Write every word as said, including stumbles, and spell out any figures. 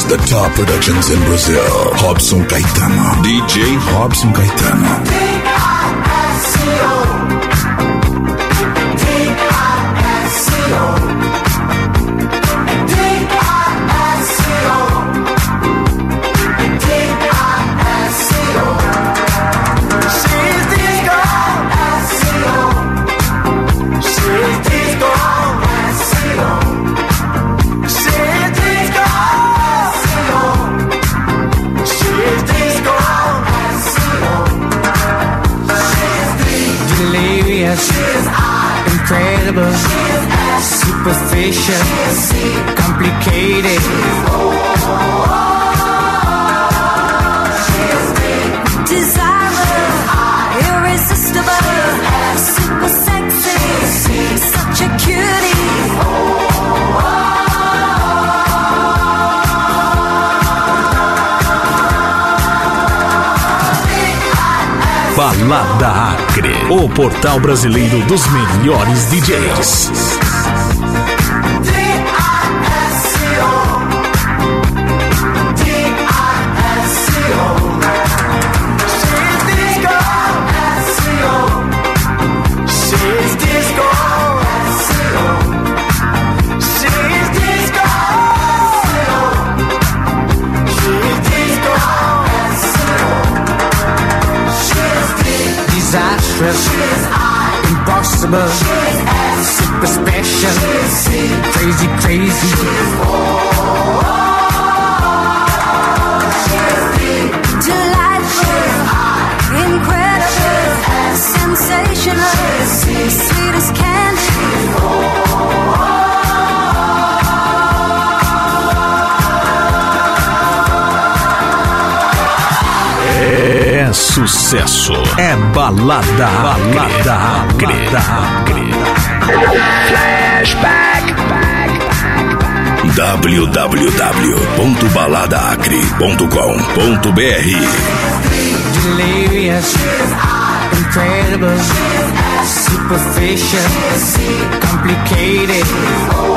the top productions in Brazil. Robson Caetano. D J Robson Caetano. D I S C O. D I S C O. Incredible, superficial, complicated. Desirable, irresistible, super sexy, such a cutie. Balada Acre, o portal brasileiro dos melhores D Js. Impossible, super special, crazy, crazy. Delightful, incredible, sensational, sweet as candy. É sucesso, é balada, balada, Acre, Acre. Flashback, w w w ponto balada acre ponto com ponto b r. Delirious, incredible, superficial, complicated.